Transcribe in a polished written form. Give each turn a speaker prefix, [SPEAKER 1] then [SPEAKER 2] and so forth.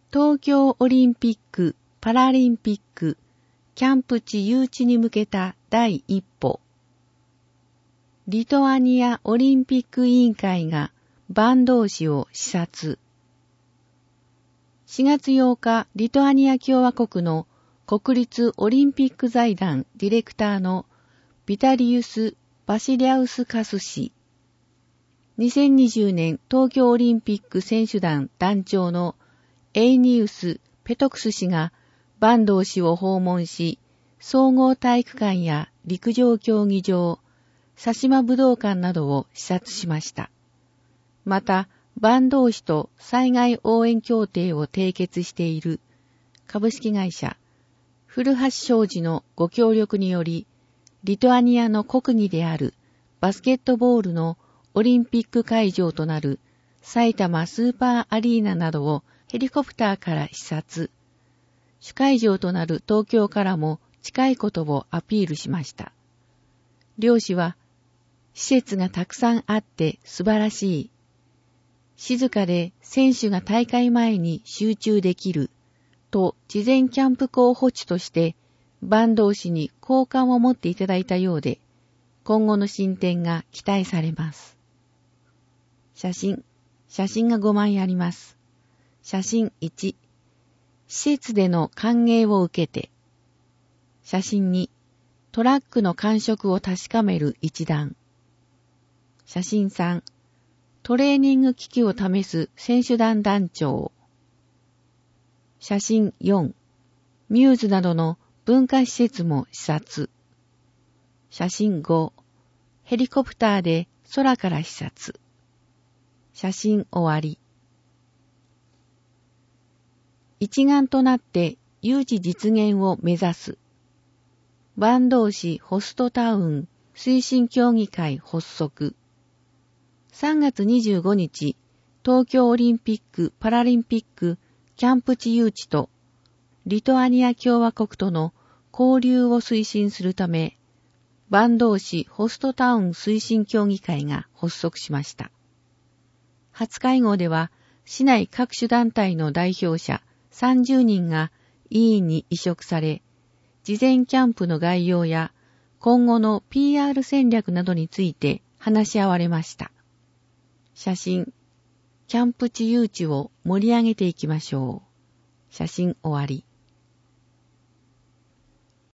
[SPEAKER 1] 東京オリンピック・パラリンピックキャンプ地誘致に向けた第一歩。リトアニアオリンピック委員会が坂東市を視察。4月8日、リトアニア共和国の国立オリンピック財団ディレクターのビタリウス・バシリャウスカス氏、2020年東京オリンピック選手団団長のエイニウス・ペトクス氏が坂東市を訪問し、総合体育館や陸上競技場、佐島武道館などを視察しました。また、坂東市と災害応援協定を締結している株式会社古橋商事のご協力により、リトアニアの国技であるバスケットボールのオリンピック会場となる埼玉スーパーアリーナなどをヘリコプターから視察。主会場となる東京からも近いことをアピールしました。両氏は、施設がたくさんあって素晴らしい。静かで選手が大会前に集中できる。と事前キャンプ候補地として坂東市に好感を持っていただいたようで、今後の進展が期待されます。写真が5枚あります。写真1、施設での歓迎を受けて。写真2、トラックの感触を確かめる一団。写真3、トレーニング機器を試す選手団団長。写真4、ミューズなどの文化施設も視察。写真5、ヘリコプターで空から視察。写真終わり。一丸となって誘致実現を目指す。坂東市ホストタウン推進協議会発足。3月25日、東京オリンピック・パラリンピックキャンプ地誘致とリトアニア共和国との交流を推進するため、坂東市ホストタウン推進協議会が発足しました。初会合では、市内各種団体の代表者30人が委員に委嘱され、事前キャンプの概要や今後の PR 戦略などについて話し合われました。写真、キャンプ地誘致を盛り上げていきましょう。写真終わり。